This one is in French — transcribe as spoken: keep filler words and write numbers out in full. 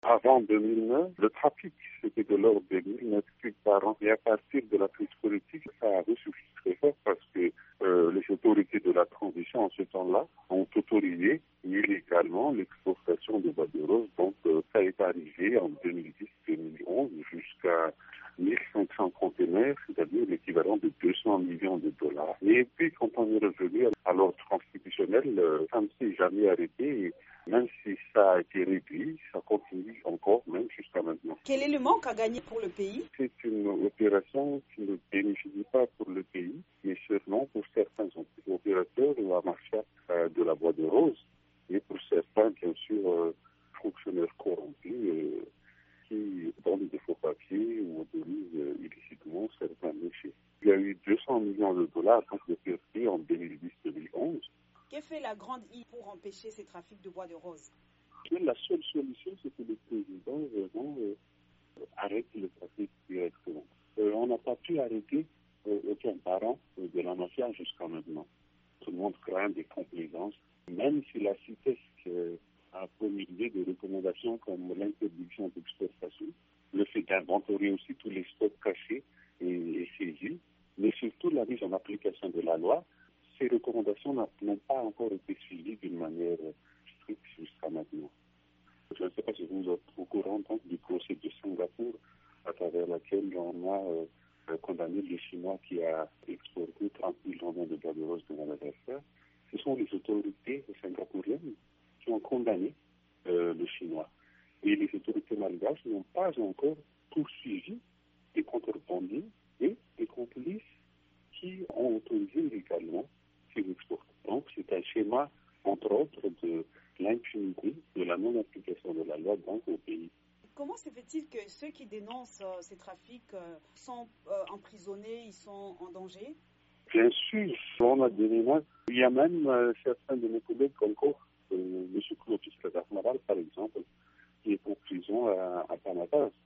Avant deux mille neuf, le trafic, c'était de l'ordre de mille mètres cubes par an. Et à partir de la crise politique, ça a ressurgi très fort parce que euh, les autorités de la transition en ce temps-là ont autorisé illégalement l'exportation de bois de rose. Donc euh, ça est arrivé en deux mille dix deux mille onze jusqu'à mille cinq cents conteneurs, c'est-à-dire l'équivalent de deux cents millions de dollars. Et puis quand on est revenu à l'ordre constitutionnel, euh, ça ne s'est jamais arrêté. Et même si ça a été réduit, ça continue encore, même jusqu'à maintenant. Quel est le manque à gagner pour le pays? C'est une opération qui ne bénéficie pas pour le pays, mais seulement pour certains opérateurs ou marchands euh, de la bois de rose, et pour certains, bien sûr, euh, fonctionnaires corrompus euh, qui donnent des faux papiers ou autorisent euh, illicitement certains déchets. Il y a eu deux cents millions de dollars de pertes en deux mille dix deux mille onze. Que fait la Grande Île pour empêcher ces trafics de bois de rose? La seule solution, c'est que le président vraiment euh, arrête le trafic directement. Euh, on n'a pas pu arrêter euh, aucun parent euh, de la mafia jusqu'à maintenant. Tout le monde craint des complaisances. Même si la CITES euh, a promulgué des recommandations comme l'interdiction d'exportation, le fait d'inventorier aussi tous les stocks cachés et, et saisis, mais surtout la mise en application de la loi, ces recommandations n'ont pas encore été suivies d'une manière stricte jusqu'à maintenant. Je ne sais pas si vous êtes au courant donc, du procès de Singapour, à travers laquelle on a euh, condamné le Chinois qui a exporté trente mille tonnes de bois de rose de Madagascar. Ce sont les autorités singapouriennes qui ont condamné euh, le Chinois. Et les autorités malgaches n'ont pas encore poursuivi des contrebandiers et des complices qui ont autorisé légalement ces exports. Donc c'est un schéma, entre autres, de l'impunité, de la non-application de la loi donc au pays. Comment se fait-il que ceux qui dénoncent euh, ces trafics euh, sont euh, emprisonnés, ils sont en danger? Bien sûr, on a des mémoires. Il y a même euh, certains de mes collègues encore, euh, M. Clovis Kadarmaral par exemple, qui est en prison à, à Canada.